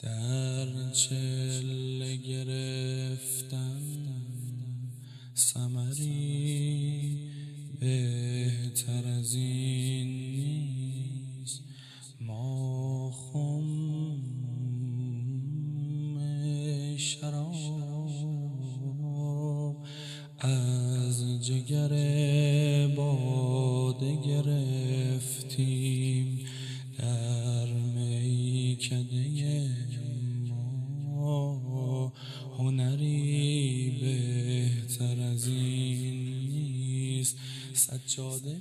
در چله گرفتن ثمری بهتر از این نیست. ما خم شراب از جگر باده گرفتیم، در میکده ما هنری بهتر از این نیست. سجاده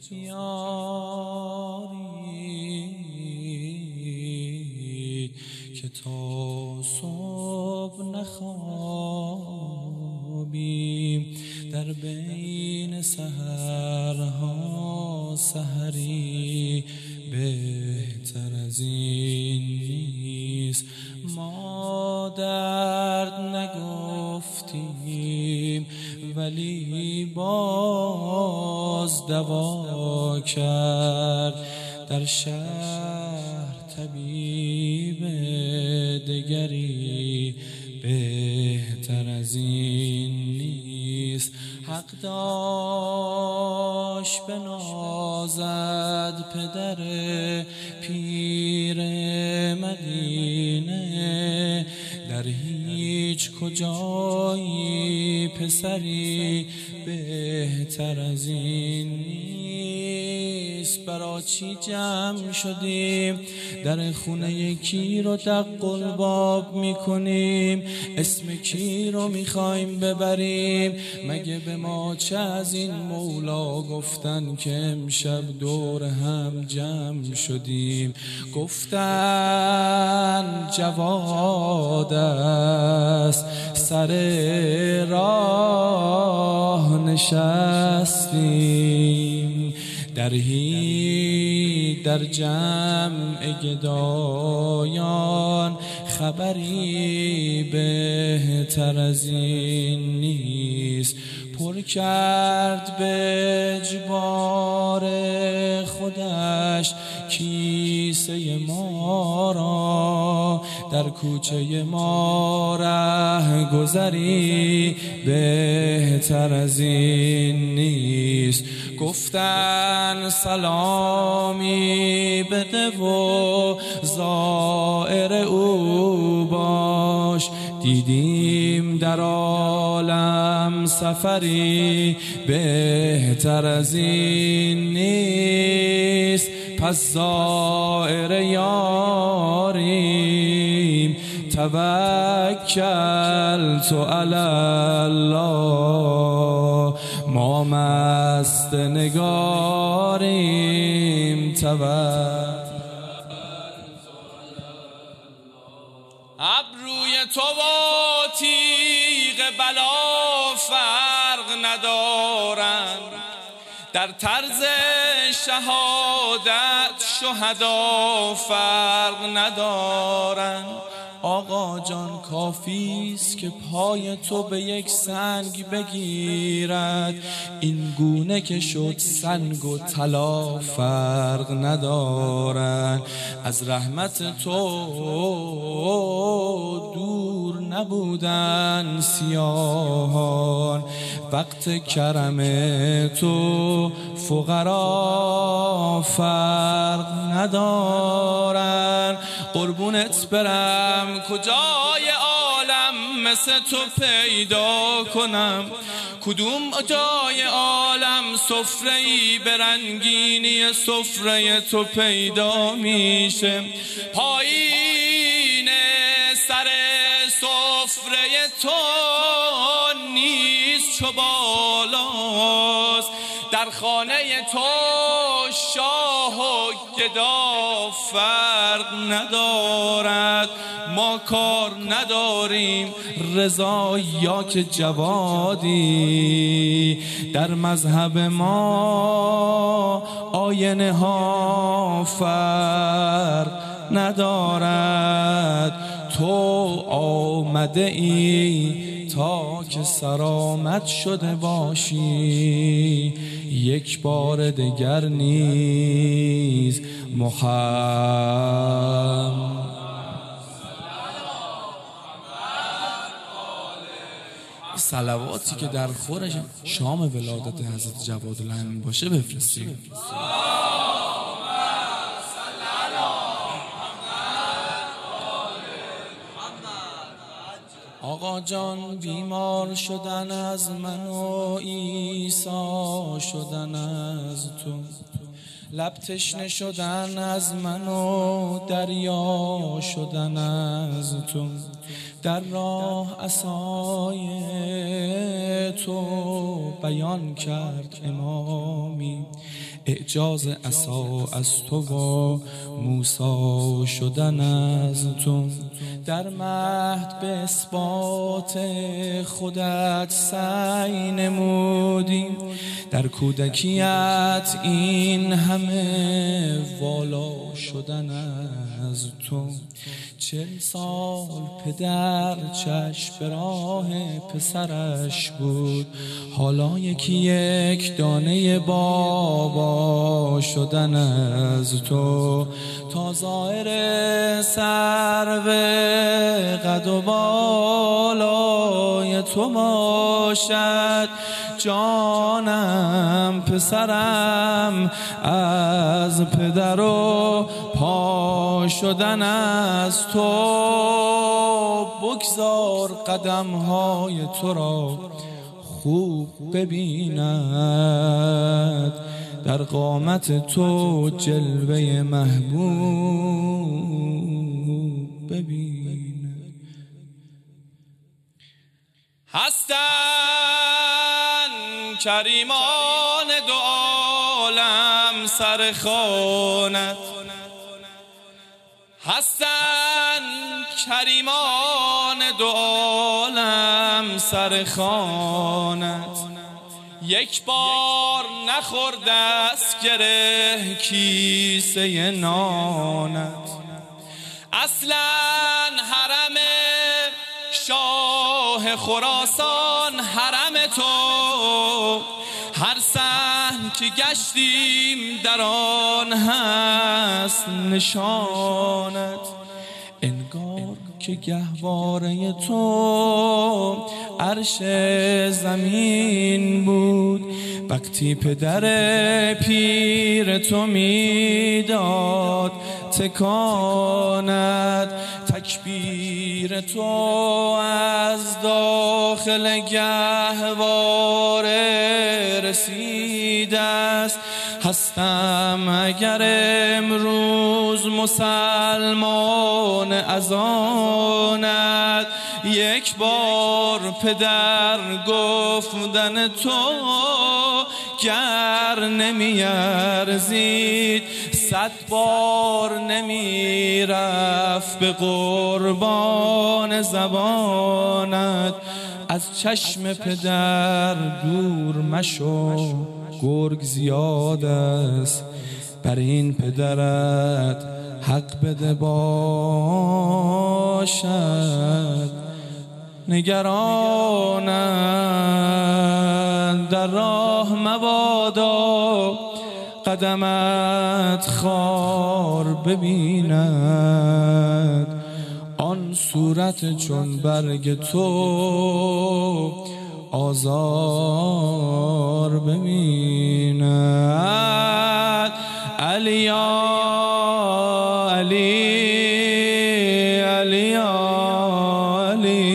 بیارید که تا صبح نخوابیم، در بین سحرها سحری بهتر از این نیست. ما درد نگفتیم ولی باز دوا کرد، در شهر طبیب دگری بهتر از این نیست. حق داشت بنازد پدر پیر مدینه، در هیچ کجایی پسری بهتر از این نیست. برا چی جمع شدیم در خونه کی رو دق الباب میکنیم؟ اسم کی رو میخوایم ببریم؟ مگه به ما چه از این مولا گفتن که امشب دور هم جمع شدیم؟ گفتن جواد است سر راه نشستیم، در جمع گدایان خبری بهتر از این نیست. پر کرد به اجبار خودش کیسه ما را، در کوچه ما ره گذری بهتر از این نیست. گفتن سلامی بده و زائر او باش، دیدیم در عالم سفری بهتر از این نیست. پس زائر یاریم توکلت علی الله، ما مست نگاریم ابروی تو و تیغ بلا فرق ندارن، در طرز شهادت شهدا فرق ندارن. آقا جان کافیست که پای تو به یک سنگ بگیرد، این گونه که شد سنگ و طلا فرق ندارن. از رحمت تو دور نبودن سیاهان، وقت کرم تو فقرا فرق ندارن. قربونت برم کجای عالم مثل تو پیدا کنم، کدوم جای عالم سفره‌ای به رنگینی سفره تو پیدا میشه؟ پایین سر سفره تو نیست چو بالاست، در خانه تو شاه و گدا فرق ندارد. ما کار نداریم رضا یا که جوادی، در مذهب ما آینه ها فرق ندارد. تو آمده ای تا که سرآمد شده باشی، یک بار دگر نیز محمد صلواتی که در خور شام ولادت حضرت جواد الامین باشه بفرستیم. آقا جان بیمار شدن از من و عیسی شدن از تو، لب تشنه شدن از من و دریا شدن از تو، در راه عصای تو بیان کرد امامی، اعجاز عصا از تو و موسی شدن از تو، در مهد به اثبات خودت سعی نمودیم، در کودکیت این همه والا شدن از تو، 40 سال پدر چشم به راه پسرش بود، حالا یک دانه بابا شدن از تو، تا ظاهر سرو قد و بالای تو باشد جانم پسرم از پدر و پا شدن از تو، بگذار قدمهای تو را خوب ببیند، در قامت تو جلوه محبوب ببیند. هستن کریمان دو عالم سر خوانت، هستن کریمان دو عالم سر خوانت، یک بار نخورد از گره کیسه نانت، اصلا حرم شاه خراسان حرم تو، هر صحن که گشتیم در آن هست نشانت، انگار که گهواره تو عرش زمین بود، وقتی پدر پیر تو میداد تکانت، تکبیر تو از داخل گهواره رسیده است، هستم اگر امروز مسلمان از آنت، یک بار پدر گفتن تو گر نمیارزید، 100 بار نمیرفت به قربان زبانت، از چشم پدر دور مشو گرگ زیاد است، بر این پدرت حق بده باشد نگرانت، در راه مبادا قدمت خار ببیند، آن صورت چون برگ تو آزار ببیند. علی یا علی، علی یا علی،